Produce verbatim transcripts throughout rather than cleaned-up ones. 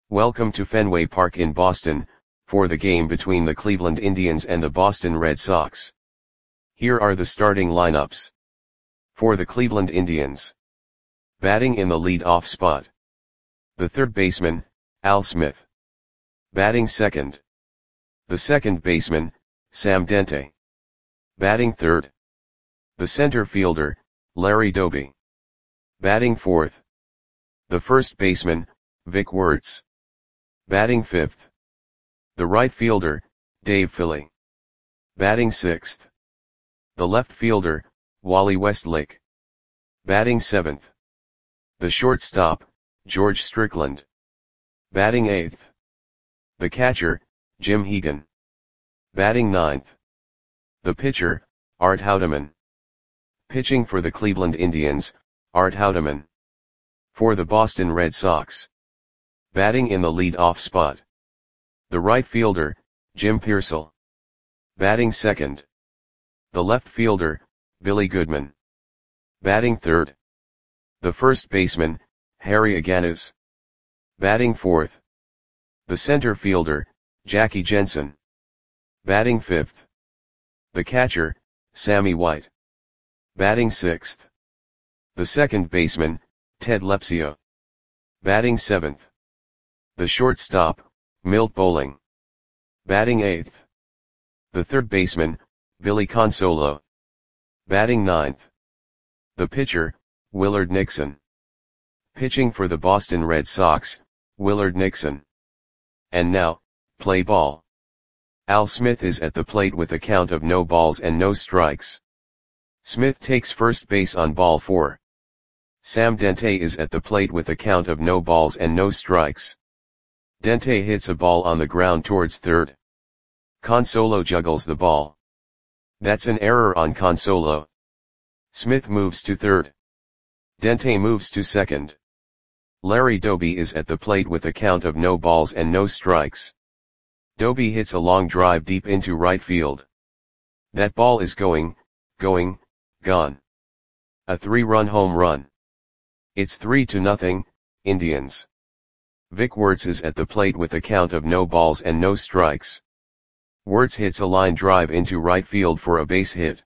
Welcome to Fenway Park in Boston, for the game between the Cleveland Indians and the Boston Red Sox. Here are the starting lineups. For the Cleveland Indians. Batting in the lead-off spot. The third baseman, Al Smith. Batting second. The second baseman, Sam Dente. Batting third. The center fielder, Larry Doby. Batting fourth. The first baseman, Vic Wertz. Batting fifth. The right fielder, Dave Fili. Batting sixth. The left fielder, Wally Westlake. Batting seventh. The shortstop, George Strickland. Batting eighth. The catcher, Jim Hegan. Batting ninth. The pitcher, Art Houdeman. Pitching for the Cleveland Indians, Art Houdeman. For the Boston Red Sox. Batting in the lead-off spot. The right fielder, Jim Piersall. Batting second. The left fielder, Billy Goodman. Batting third. The first baseman, Harry Aganis. Batting fourth. The center fielder, Jackie Jensen. Batting fifth. The catcher, Sammy White. Batting sixth. The second baseman, Ted Lepsio. Batting seventh. The shortstop, Milt Bowling. Batting eighth. The third baseman, Billy Consolo. Batting ninth. The pitcher, Willard Nixon. Pitching for the Boston Red Sox, Willard Nixon. And now, play ball. Al Smith is at the plate with a count of no balls and no strikes. Smith takes first base on ball four. Sam Dente is at the plate with a count of no balls and no strikes. Dente hits a ball on the ground towards third. Consolo juggles the ball. That's an error on Consolo. Smith moves to third. Dente moves to second. Larry Doby is at the plate with a count of no balls and no strikes. Doby hits a long drive deep into right field. That ball is going, going, gone. A three-run home run. It's three to nothing, Indians. Vic Wertz is at the plate with a count of no balls and no strikes. Wertz hits a line drive into right field for a base hit.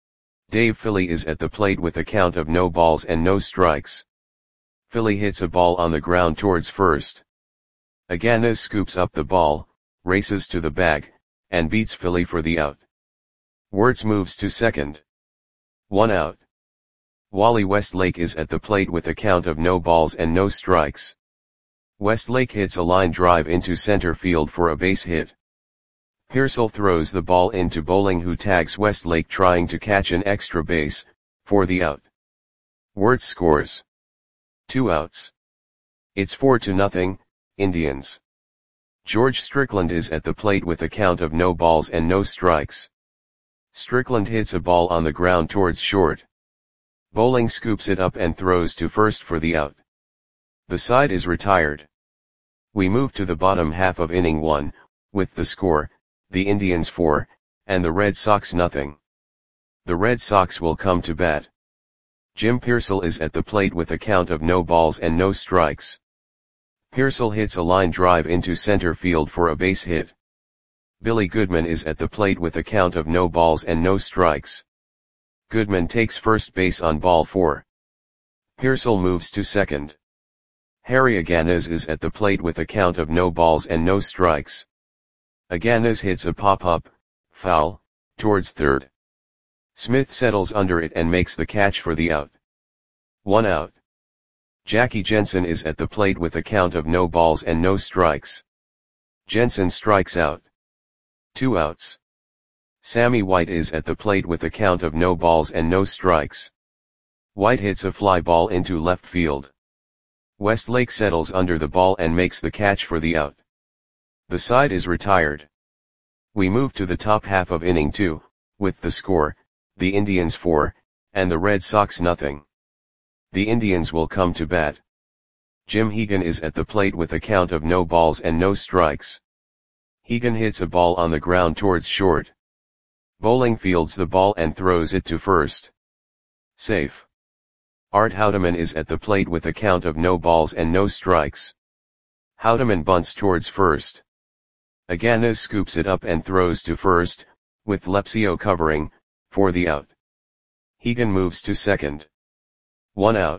Dave Fili is at the plate with a count of no balls and no strikes. Fili hits a ball on the ground towards first. Aganis scoops up the ball, races to the bag, and beats Fili for the out. Wertz moves to second. One out. Wally Westlake is at the plate with a count of no balls and no strikes. Westlake hits a line drive into center field for a base hit. Piersall throws the ball into Bowling, who tags Westlake trying to catch an extra base, for the out. Wertz scores. Two outs. It's four to nothing, Indians. George Strickland is at the plate with a count of no balls and no strikes. Strickland hits a ball on the ground towards short. Bowling scoops it up and throws to first for the out. The side is retired. We move to the bottom half of inning one, with the score, the Indians four, and the Red Sox nothing. The Red Sox will come to bat. Jim Piersall is at the plate with a count of no balls and no strikes. Piersall hits a line drive into center field for a base hit. Billy Goodman is at the plate with a count of no balls and no strikes. Goodman takes first base on ball four. Piersall moves to second. Harry Aganis is at the plate with a count of no balls and no strikes. Aganis hits a pop-up, foul, towards third. Smith settles under it and makes the catch for the out. One out. Jackie Jensen is at the plate with a count of no balls and no strikes. Jensen strikes out. Two outs. Sammy White is at the plate with a count of no balls and no strikes. White hits a fly ball into left field. Westlake settles under the ball and makes the catch for the out. The side is retired. We move to the top half of inning two, with the score, the Indians four, and the Red Sox nothing. The Indians will come to bat. Jim Hegan is at the plate with a count of no balls and no strikes. Hegan hits a ball on the ground towards short. Bowling fields the ball and throws it to first. Safe. Art Houdeman is at the plate with a count of no balls and no strikes. Houdeman bunts towards first. Iganez scoops it up and throws to first, with Lepsio covering, for the out. Hegan moves to second. One out.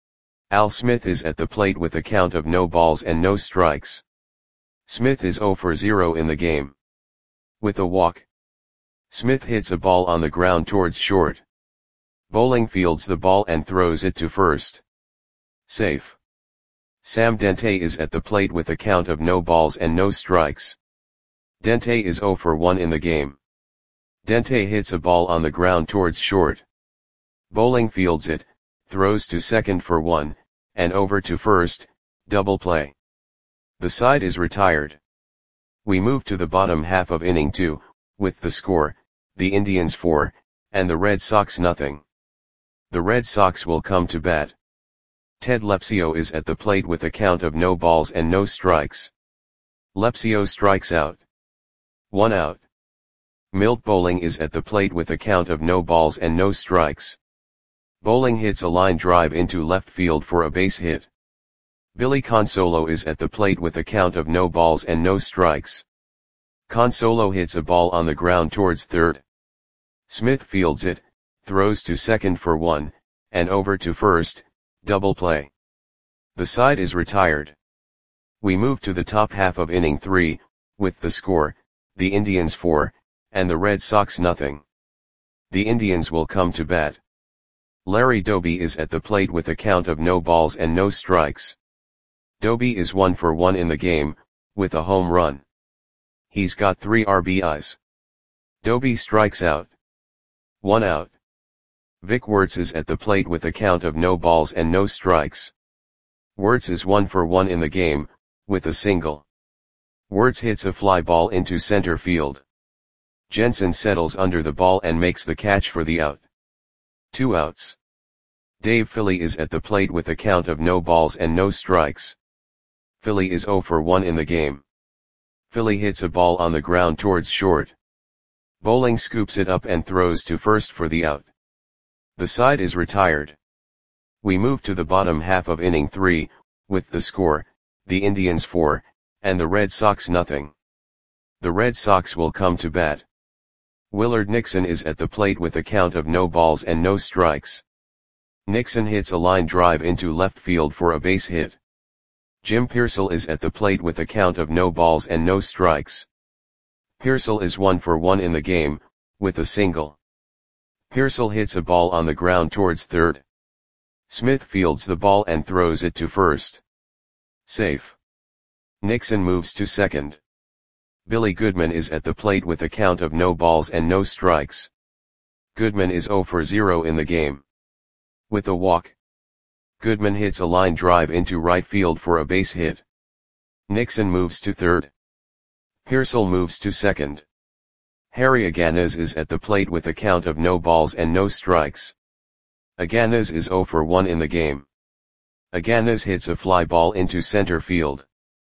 Al Smith is at the plate with a count of no balls and no strikes. Smith is zero for zero in the game. With a walk, Smith hits a ball on the ground towards short. Bowling fields the ball and throws it to first. Safe. Sam Dente is at the plate with a count of no balls and no strikes. Dente is zero for one in the game. Dente hits a ball on the ground towards short. Bowling fields it, throws to second for one, and over to first, double play. The side is retired. We move to the bottom half of inning two, with the score, the Indians four, and the Red Sox nothing. The Red Sox will come to bat. Ted Lepsio is at the plate with a count of no balls and no strikes. Lepsio strikes out. One out. Milt Bowling is at the plate with a count of no balls and no strikes. Bowling hits a line drive into left field for a base hit. Billy Consolo is at the plate with a count of no balls and no strikes. Consolo hits a ball on the ground towards third. Smith fields it, throws to second for one, and over to first, double play. The side is retired. We move to the top half of inning three, with the score, the Indians four, and the Red Sox nothing. The Indians will come to bat. Larry Doby is at the plate with a count of no balls and no strikes. Doby is one for one in the game, with a home run. He's got three R B Is. Doby strikes out. One out. Vic Wertz is at the plate with a count of no balls and no strikes. Wertz is one for one in the game, with a single. Wertz hits a fly ball into center field. Jensen settles under the ball and makes the catch for the out. Two outs. Dave Philly is at the plate with a count of no balls and no strikes. Philly is zero for one in the game. Philly hits a ball on the ground towards short. Bowling scoops it up and throws to first for the out. The side is retired. We move to the bottom half of inning three, with the score, the Indians four, and the Red Sox nothing. The Red Sox will come to bat. Willard Nixon is at the plate with a count of no balls and no strikes. Nixon hits a line drive into left field for a base hit. Jim Pearsall is at the plate with a count of no balls and no strikes. Pearsall is one for one in the game, with a single. Pearsall hits a ball on the ground towards third. Smith fields the ball and throws it to first. Safe. Nixon moves to second. Billy Goodman is at the plate with a count of no balls and no strikes. Goodman is zero for zero in the game. With a walk, Goodman hits a line drive into right field for a base hit. Nixon moves to third. Pearsall moves to second. Harry Iganez is at the plate with a count of no balls and no strikes. Iganez is zero for one in the game. Iganez hits a fly ball into center field.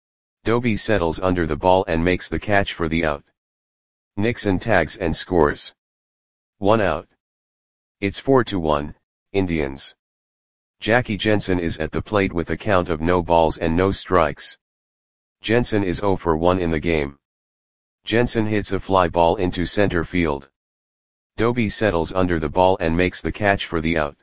Doby settles under the ball and makes the catch for the out. Nixon tags and scores. One out. It's four to one, Indians. Jackie Jensen is at the plate with a count of no balls and no strikes. Jensen is zero for one in the game. Jensen hits a fly ball into center field. Doby settles under the ball and makes the catch for the out.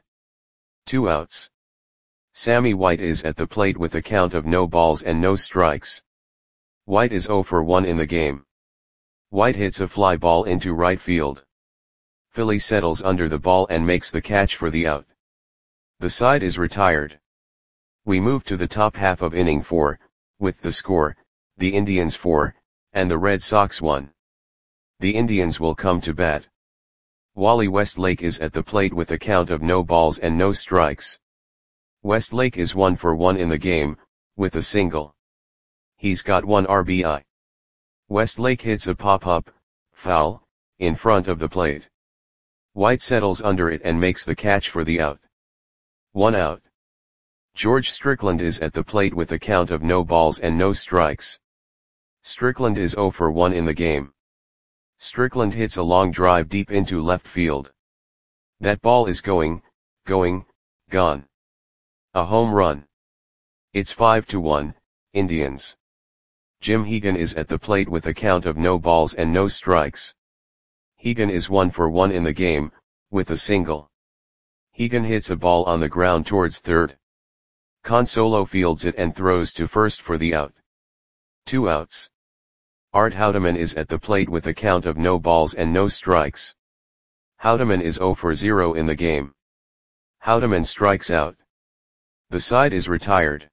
Two outs. Sammy White is at the plate with a count of no balls and no strikes. White is zero for one in the game. White hits a fly ball into right field. Philly settles under the ball and makes the catch for the out. The side is retired. We move to the top half of inning four, with the score, the Indians four, and the Red Sox one. The Indians will come to bat. Wally Westlake is at the plate with a count of no balls and no strikes. Westlake is one for one in the game, with a single. He's got one R B I. Westlake hits a pop-up, foul, in front of the plate. White settles under it and makes the catch for the out. One out. George Strickland is at the plate with a count of no balls and no strikes. Strickland is zero for one in the game. Strickland hits a long drive deep into left field. That ball is going, going, gone. A home run. It's five to one, Indians. Jim Hegan is at the plate with a count of no balls and no strikes. Hegan is one for one in the game, with a single. Hegan hits a ball on the ground towards third. Consolo fields it and throws to first for the out. Two outs. Art Houdeman is at the plate with a count of no balls and no strikes. Houdeman is zero for zero in the game. Houdeman strikes out. The side is retired.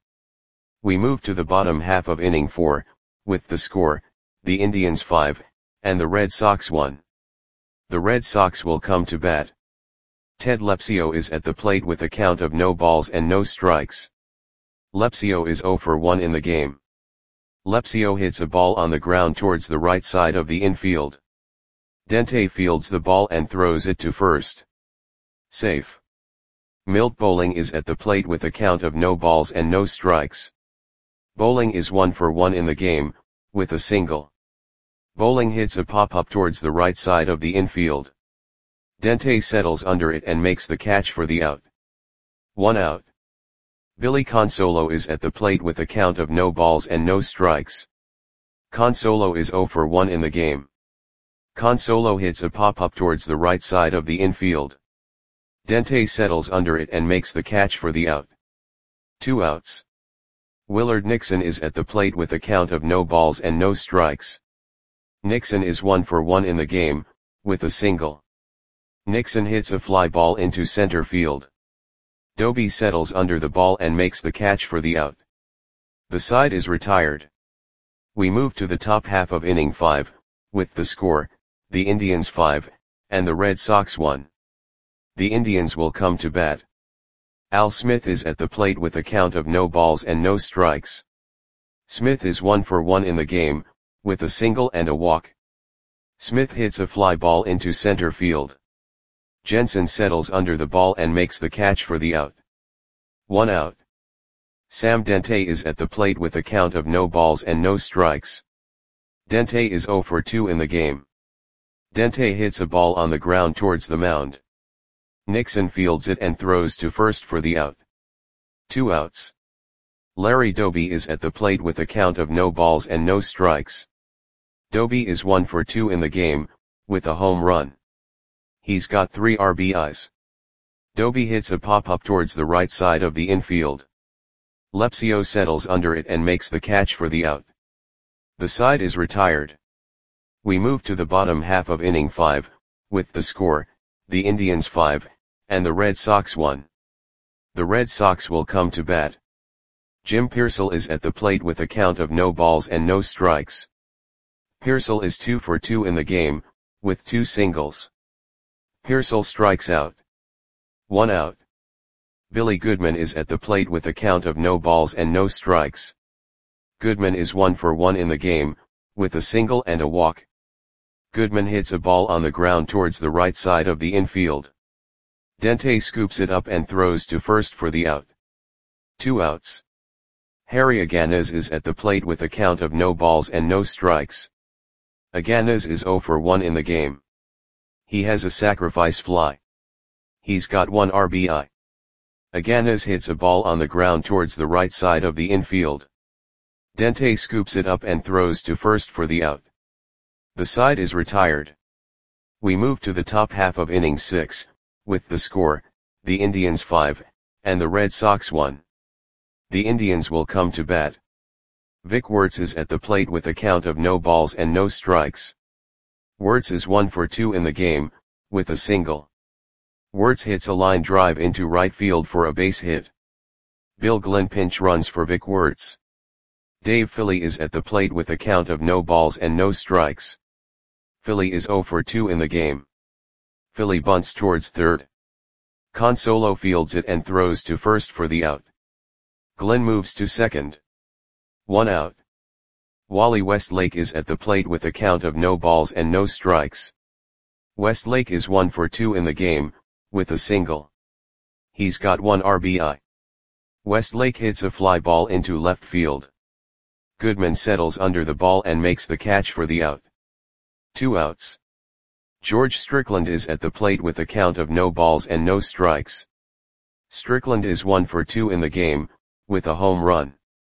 We move to the bottom half of inning four, with the score, the Indians five, and the Red Sox one. The Red Sox will come to bat. Ted Lepsio is at the plate with a count of no balls and no strikes. Lepsio is zero for one in the game. Lepsio hits a ball on the ground towards the right side of the infield. Dente fields the ball and throws it to first. Safe. Milt Bowling is at the plate with a count of no balls and no strikes. Bowling is one for one in the game, with a single. Bowling hits a pop-up towards the right side of the infield. Dente settles under it and makes the catch for the out. One out. Billy Consolo is at the plate with a count of no balls and no strikes. Consolo is zero for one in the game. Consolo hits a pop-up towards the right side of the infield. Dente settles under it and makes the catch for the out. Two outs. Willard Nixon is at the plate with a count of no balls and no strikes. Nixon is one for one in the game, with a single. Nixon hits a fly ball into center field. Doby settles under the ball and makes the catch for the out. The side is retired. We move to the top half of inning five, with the score, the Indians five, and the Red Sox one. The Indians will come to bat. Al Smith is at the plate with a count of no balls and no strikes. Smith is one for one in the game, with a single and a walk. Smith hits a fly ball into center field. Jensen settles under the ball and makes the catch for the out. One out. Sam Dente is at the plate with a count of no balls and no strikes. Dente is zero for two in the game. Dente hits a ball on the ground towards the mound. Nixon fields it and throws to first for the out. Two outs. Larry Doby is at the plate with a count of no balls and no strikes. Doby is one for two in the game, with a home run. He's got three R B Is. Doby hits a pop-up towards the right side of the infield. Lepsio settles under it and makes the catch for the out. The side is retired. We move to the bottom half of inning five, with the score, the Indians five, and the Red Sox one. The Red Sox will come to bat. Jim Pearsall is at the plate with a count of no balls and no strikes. Pearsall is two for two in the game, with two singles. Pearsall strikes out. One out. Billy Goodman is at the plate with a count of no balls and no strikes. Goodman is one for one in the game, with a single and a walk. Goodman hits a ball on the ground towards the right side of the infield. Dente scoops it up and throws to first for the out. Two outs. Harry Aganez is at the plate with a count of no balls and no strikes. Aganez is zero for one in the game. He has a sacrifice fly. He's got one R B I. Aganez hits a ball on the ground towards the right side of the infield. Dente scoops it up and throws to first for the out. The side is retired. We move to the top half of inning six, with the score, the Indians five, and the Red Sox one. The Indians will come to bat. Vic Wertz is at the plate with a count of no balls and no strikes. Wertz is one for two in the game, with a single. Wertz hits a line drive into right field for a base hit. Bill Glenn pinch runs for Vic Wertz. Dave Philly is at the plate with a count of no balls and no strikes. Philly is zero for two in the game. Philly bunts towards third. Consolo fields it and throws to first for the out. Glenn moves to second. One out. Wally Westlake is at the plate with a count of no balls and no strikes. Westlake is one for two in the game, with a single. He's got one R B I. Westlake hits a fly ball into left field. Goodman settles under the ball and makes the catch for the out. Two outs. George Strickland is at the plate with a count of no balls and no strikes. Strickland is one for two in the game, with a home run.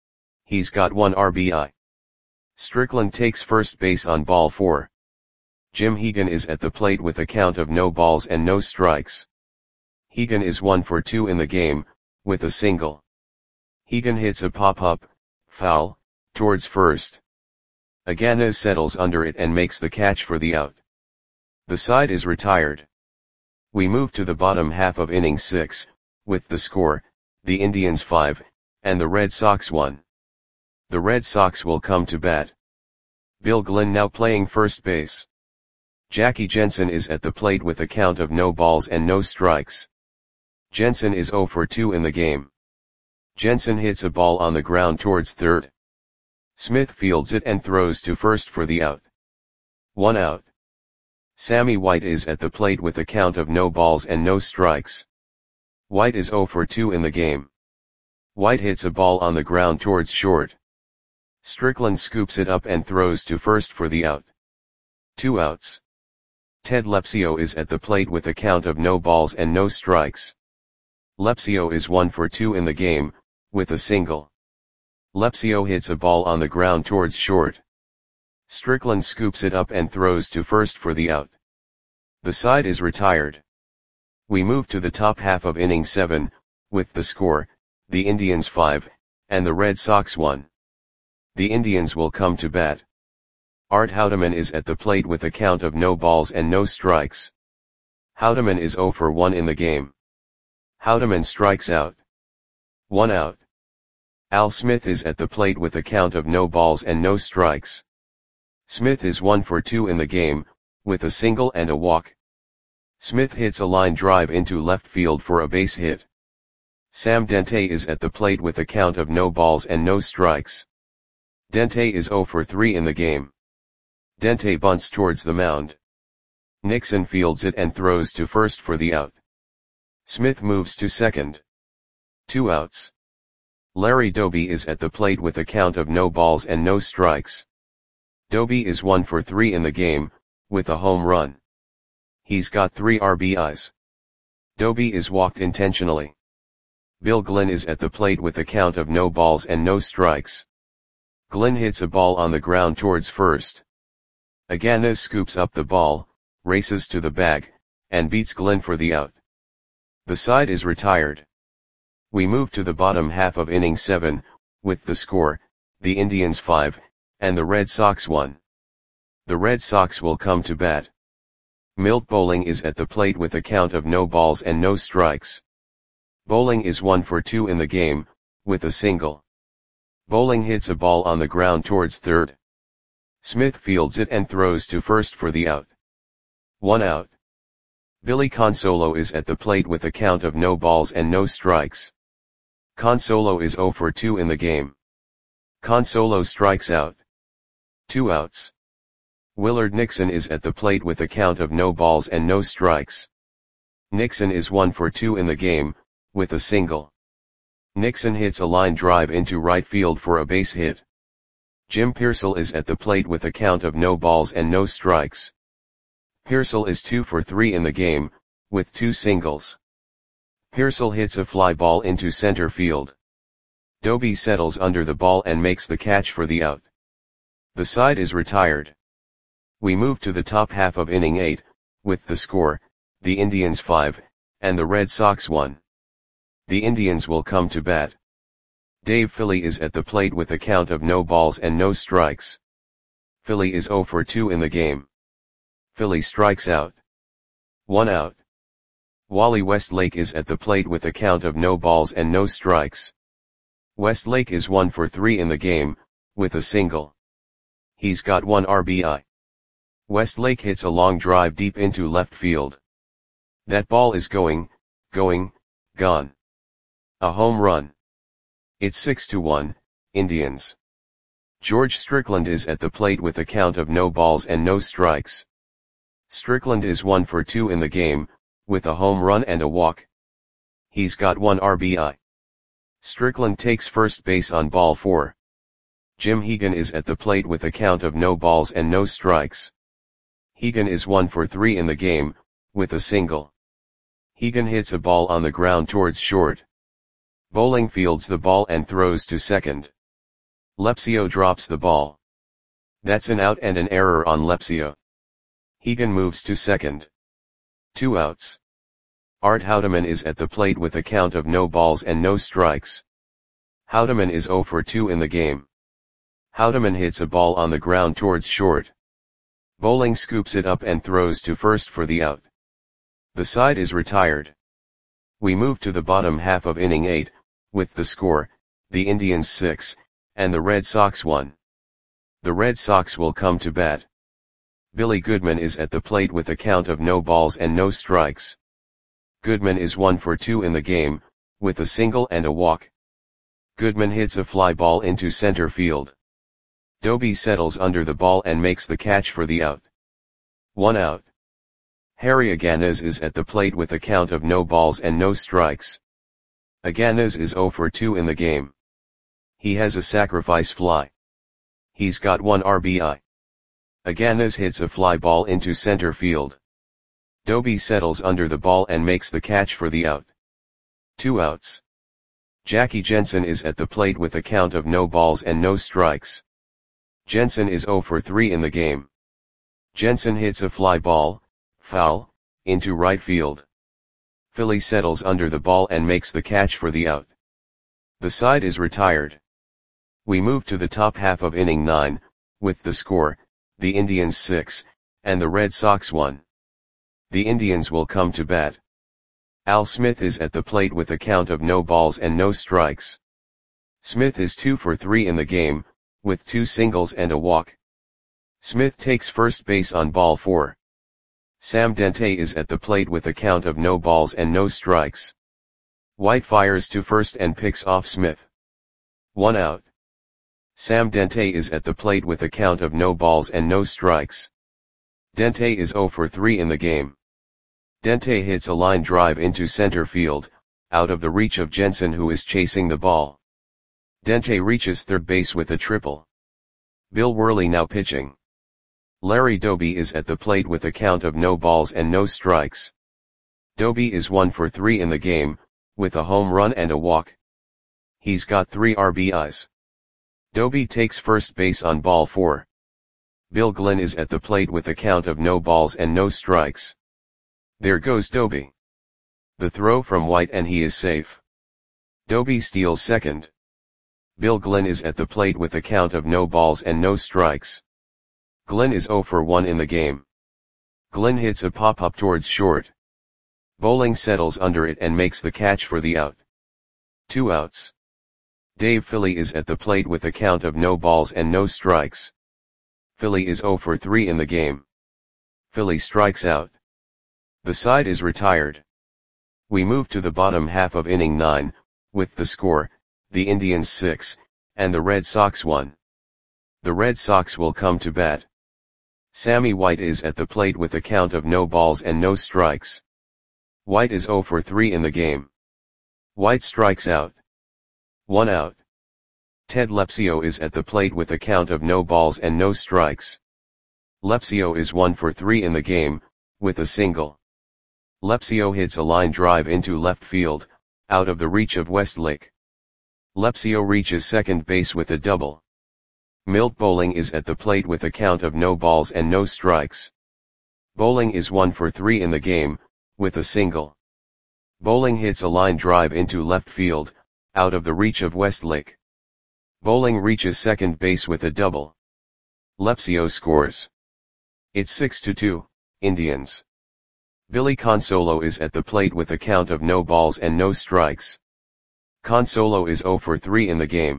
He's got one R B I. Strickland takes first base on ball four. Jim Hegan is at the plate with a count of no balls and no strikes. Hegan is one for two in the game, with a single. Hegan hits a pop-up, foul, towards first. Iganez settles under it and makes the catch for the out. The side is retired. We move to the bottom half of inning six, with the score, the Indians five, and the Red Sox one. The Red Sox will come to bat. Bill Glynn now playing first base. Jackie Jensen is at the plate with a count of no balls and no strikes. Jensen is oh for two in the game. Jensen hits a ball on the ground towards third. Smith fields it and throws to first for the out. One out. Sammy White is at the plate with a count of no balls and no strikes. White is oh for two in the game. White hits a ball on the ground towards short. Strickland scoops it up and throws to first for the out. Two outs. Ted Lepsio is at the plate with a count of no balls and no strikes. Lepsio is one for two in the game, with a single. Lepsio hits a ball on the ground towards short. Strickland scoops it up and throws to first for the out. The side is retired. We move to the top half of inning seven, with the score, the Indians five, and the Red Sox one. The Indians will come to bat. Art Houdeman is at the plate with a count of no balls and no strikes. Houdeman is oh for one in the game. Houdeman strikes out. One out. Al Smith is at the plate with a count of no balls and no strikes. Smith is one for two in the game, with a single and a walk. Smith hits a line drive into left field for a base hit. Sam Dente is at the plate with a count of no balls and no strikes. Dente is oh for three in the game. Dente bunts towards the mound. Nixon fields it and throws to first for the out. Smith moves to second. Two outs. Larry Doby is at the plate with a count of no balls and no strikes. Doby is one for three in the game, with a home run. He's got three R B Is. Doby is walked intentionally. Bill Glynn is at the plate with a count of no balls and no strikes. Glynn hits a ball on the ground towards first. Iganez scoops up the ball, races to the bag, and beats Glynn for the out. The side is retired. We move to the bottom half of inning seven, with the score, the Indians five, and the Red Sox one. The Red Sox will come to bat. Milt Bowling is at the plate with a count of no balls and no strikes. Bowling is one for two in the game, with a single. Bowling hits a ball on the ground towards third. Smith fields it and throws to first for the out. One out. Billy Consolo is at the plate with a count of no balls and no strikes. Consolo is oh for two in the game. Consolo strikes out. Two outs. Willard Nixon is at the plate with a count of no balls and no strikes. Nixon is one for two in the game, with a single. Nixon hits a line drive into right field for a base hit. Jim Pearsall is at the plate with a count of no balls and no strikes. Pearsall is two for three in the game, with two singles. Pearsall hits a fly ball into center field. Doby settles under the ball and makes the catch for the out. The side is retired. We move to the top half of inning eight, with the score, the Indians five, and the Red Sox one. The Indians will come to bat. Dave Philly is at the plate with a count of no balls and no strikes. Philly is oh for two in the game. Philly strikes out. One out. Wally Westlake is at the plate with a count of no balls and no strikes. Westlake is one for three in the game, with a single. He's got one R B I. Westlake hits a long drive deep into left field. That ball is going, going, gone. A home run. It's six to one, Indians. George Strickland is at the plate with a count of no balls and no strikes. Strickland is one for two in the game, with a home run and a walk. He's got one R B I. Strickland takes first base on ball four. Jim Hegan is at the plate with a count of no balls and no strikes. Hegan is one for three in the game, with a single. Hegan hits a ball on the ground towards short. Bowling fields the ball and throws to second. Lepsio drops the ball. That's an out and an error on Lepsio. Hegan moves to second. Two outs. Art Houdeman is at the plate with a count of no balls and no strikes. Houdeman is oh for two in the game. Houdeman hits a ball on the ground towards short. Bowling scoops it up and throws to first for the out. The side is retired. We move to the bottom half of inning eight, with the score, the Indians six, and the Red Sox one. The Red Sox will come to bat. Billy Goodman is at the plate with a count of no balls and no strikes. Goodman is one for two in the game, with a single and a walk. Goodman hits a fly ball into center field. Doby settles under the ball and makes the catch for the out. One out. Harry Aganes is at the plate with a count of no balls and no strikes. Aganes is oh for two in the game. He has a sacrifice fly. He's got one R B I. Aganes hits a fly ball into center field. Doby settles under the ball and makes the catch for the out. Two outs. Jackie Jensen is at the plate with a count of no balls and no strikes. Jensen is oh for three in the game. Jensen hits a fly ball, foul, into right field. Philly settles under the ball and makes the catch for the out. The side is retired. We move to the top half of inning nine, with the score, the Indians six, and the Red Sox one. The Indians will come to bat. Al Smith is at the plate with a count of no balls and no strikes. Smith is two for three in the game, with two singles and a walk. Smith takes first base on ball four. Sam Dente is at the plate with a count of no balls and no strikes. White fires to first and picks off Smith. One out. Sam Dente is at the plate with a count of no balls and no strikes. Dente is oh for three in the game. Dente hits a line drive into center field, out of the reach of Jensen, who is chasing the ball. Dente reaches third base with a triple. Bill Worley now pitching. Larry Doby is at the plate with a count of no balls and no strikes. Doby is one for three in the game, with a home run and a walk. He's got three R B Is. Doby takes first base on ball four. Bill Glenn is at the plate with a count of no balls and no strikes. There goes Doby. The throw from White and he is safe. Doby steals second. Bill Glenn is at the plate with a count of no balls and no strikes. Glenn is oh for one in the game. Glenn hits a pop-up towards short. Bowling settles under it and makes the catch for the out. Two outs. Dave Philly is at the plate with a count of no balls and no strikes. Philly is oh for three in the game. Philly strikes out. The side is retired. We move to the bottom half of inning nine, with the score, the Indians six, and the Red Sox one. The Red Sox will come to bat. Sammy White is at the plate with a count of no balls and no strikes. White is oh for three in the game. White strikes out. One out. Ted Lepsio is at the plate with a count of no balls and no strikes. Lepsio is one for three in the game, with a single. Lepsio hits a line drive into left field, out of the reach of Westlake. Lepsio reaches second base with a double. Milt Bowling is at the plate with a count of no balls and no strikes. Bowling is one for three in the game, with a single. Bowling hits a line drive into left field, out of the reach of Westlake. Bowling reaches second base with a double. Lepsio scores. It's six to two, Indians. Billy Consolo is at the plate with a count of no balls and no strikes. Consolo is oh for three in the game.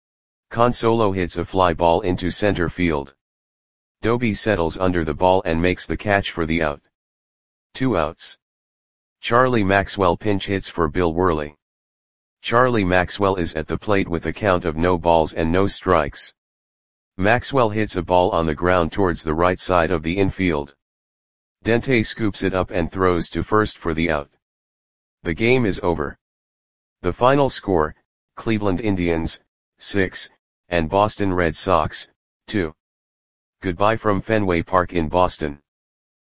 Consolo hits a fly ball into center field. Doby settles under the ball and makes the catch for the out. Two outs. Charlie Maxwell pinch hits for Bill Worley. Charlie Maxwell is at the plate with a count of no balls and no strikes. Maxwell hits a ball on the ground towards the right side of the infield. Dente scoops it up and throws to first for the out. The game is over. The final score, Cleveland Indians, six, and Boston Red Sox, two. Goodbye from Fenway Park in Boston.